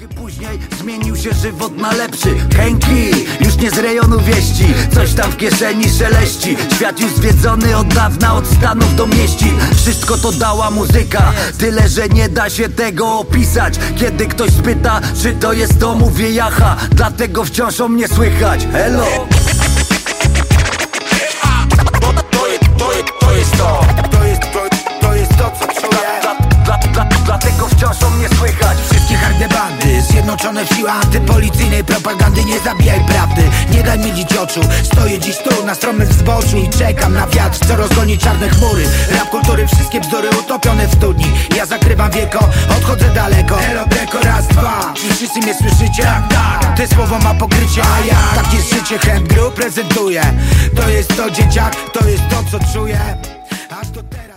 Trochę później zmienił się żywot na lepszy. Henki, już nie z rejonu wieści, coś tam w kieszeni szeleści. Świat już zwiedzony od dawna, od Stanów do mieścin. Wszystko to dała muzyka, tyle że nie da się tego opisać. Kiedy ktoś spyta, czy to jest to, mówię jaha, dlatego wciąż o mnie słychać. Hello! To jest to, co czuję. Dlatego wciąż o mnie słychać. Wszystkie harde bandy zjednoczone w siłach antypolicyjnej propagandy. Nie zabijaj prawdy, nie daj mylić oczu. Stoję dziś tu na stromym wzboczu i czekam na wiatr, co rozgoni czarne chmury. Rap kultury, wszystkie bzdury utopione w studni. Ja zakrywam wieko, odchodzę daleko. Elo Breko, raz, dwa. Czy wszyscy mnie słyszycie? Tak. Te słowo ma pokrycie, a ja tak jest życie, Hand Group prezentuje. To jest to, dzieciak, to jest to, co czuję. A to teraz